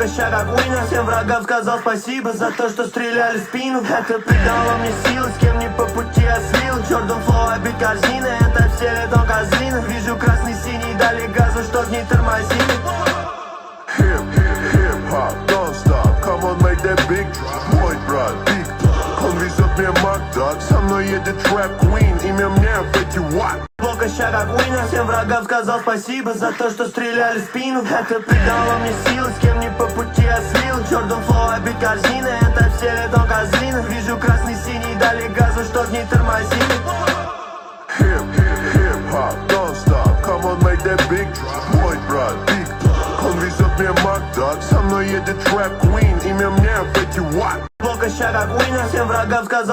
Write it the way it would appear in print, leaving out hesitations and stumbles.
ща как Уина. Всем врагам сказал спасибо за то, что стреляли в спину. Это придало мне силы, с кем не по пути я слил. Джордан Флоу, обить корзины, это все летом козлины. Вижу красный-синий, дали газу, чтоб не тормозили. Hip-hop, don't stop, come on, make that big drop. Мой брат, big dog, он везет мне Макдак. Со мной едет Trap Queen, имя мне Фетти Уайт. Плохо ща как Уина. Всем врагам сказал спасибо за то, что стреляли в спину. Это придало мне силы, с кем не по пути я слил. Джордан Флоу, обить корзины, это все летом козлины. Вижу красный-синий, дали газу, чтоб не тормозили. Hip-hop, don't stop, come on, make that big drop. Мой брат, big dog, он везет мне Макдак. Со мной едет Trap Queen, имя мне Фетти Уайт. Плохо ща как Уина. Всем врагам сказал